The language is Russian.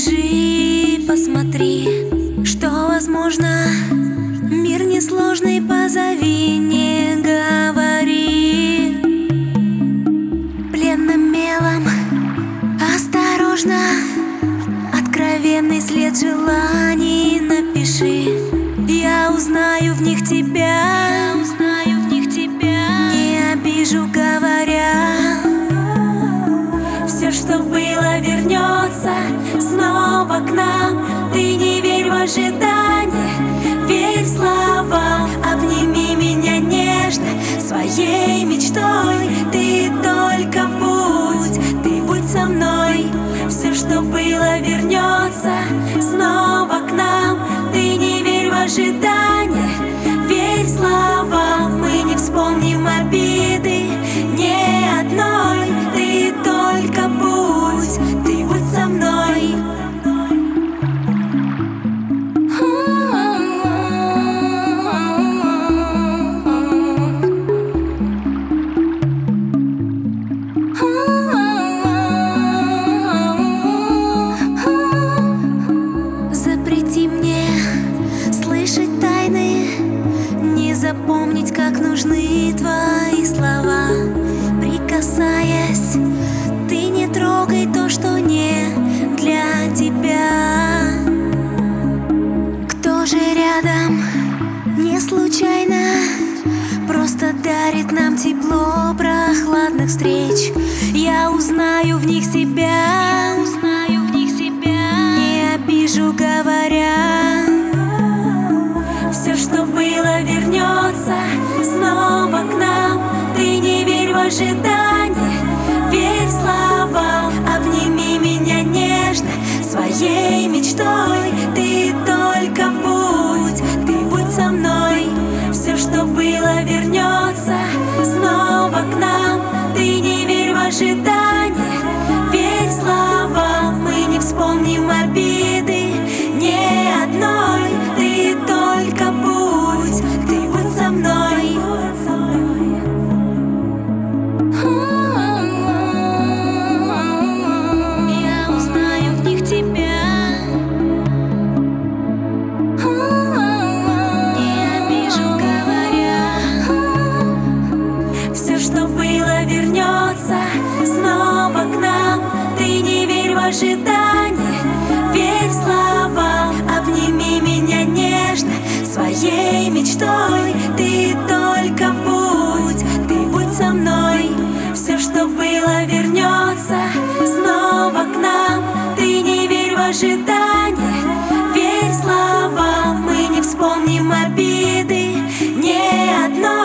Бежи, посмотри, что возможно. Мир несложный, позови, не говори. Пленным мелом, осторожно, откровенный след желаний напиши. Я узнаю в них тебя, не обижу, говоря. Все, что было, вернется снова к нам. Ты не верь в ожидание, верь словам. Обними меня нежно своей мечтой. Ты только будь со мной. Все, что было, вернется снова к нам. Ты не верь в ожидание, верь словам. Мы не вспомним обиды ни одной. Ты только будь со мной. Запрети мне слышать тайны, не запомнить, как нужны твои слова. Прикасаясь, ты не трогай то, что не для тебя. Кто же рядом, не случайно, просто дарит нам тепло прохладных встреч. Я узнаю в них себя, не обижу, говоря. Все, что было, вернется снова к нам. Ты не верь в ожидание, верь словам. Обними меня нежно своей мечтой. Ты только будь со мной. Все, что было, вернется снова к нам. Ты не верь в ожидание, верь словам. Мы не вспомним обиды ни одной. Ты только будь со мной. Я узнаю в них тебя, не обижу, говоря. Все, что было, вернется снова к нам. Ты не верь в ожидание, верь словам. Обними меня нежно своей мечтой. Ты только будь со мной. Все, что было, вернется снова к нам. Ты не верь в ожидание, верь словам. Мы не вспомним обиды ни одной.